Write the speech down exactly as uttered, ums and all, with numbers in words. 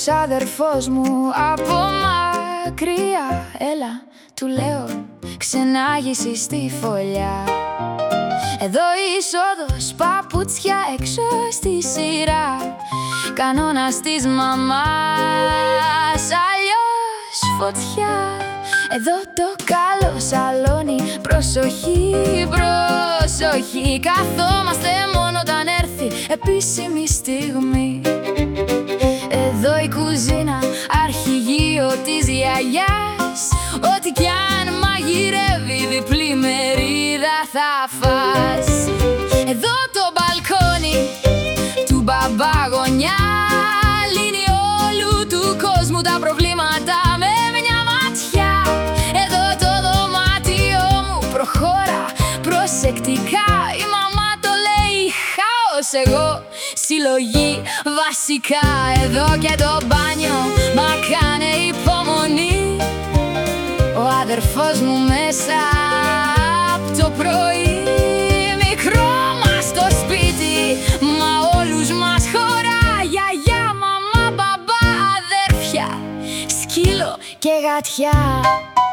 άλλος αδερφός μου από μακριά. Έλα, του λέω, ξενάγηση στη φωλιά. Εδώ η είσοδος, παπούτσια έξω στη σειρά. Κανόνας της μαμάς, αλλιώς φωτιά. Εδώ το καλό σαλόνι, προσοχή, προσοχή. Καθόμαστε μόνο όταν έρθει επίσημη στιγμή. Εδώ η κουζίνα, αρχηγείο της γιαγιάς. Ό,τι κι αν μαγειρεύει, διπλή μερίδα θα φας. Εδώ το μπαλκόνι του μπαμπά γωνιά, λύνει όλου του κόσμου τα προβλήματα με μια ματιά. Εδώ το δωμάτιό μου, προχώρα προσεκτικά. Η μαμά το λέει χάος, εγώ συλλογή βασικά. Εδώ και το μπάνιο, μα κάνε υπομονή. Ο αδερφός μου μέσα απ' το πρωί. Μικρό μας το σπίτι, μα όλους μας χωρά. Γιαγιά, μαμά, μπαμπά, αδέρφια, σκύλο και γατιά.